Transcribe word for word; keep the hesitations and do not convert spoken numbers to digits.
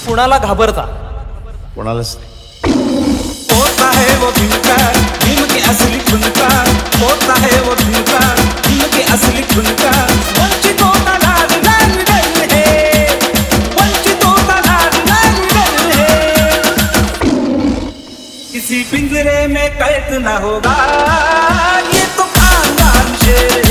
कुणाला घाबरता? कोणालाच होता है वो भूमिका भीम की असली भूमिका होता है वो भूमिका भीम की असली भूमिका वंचितों का लाल लाल रंग है वंचितों का लाल लाल रंग है किसी पिंजरे में कैद न होगा ये तो खानदान शेर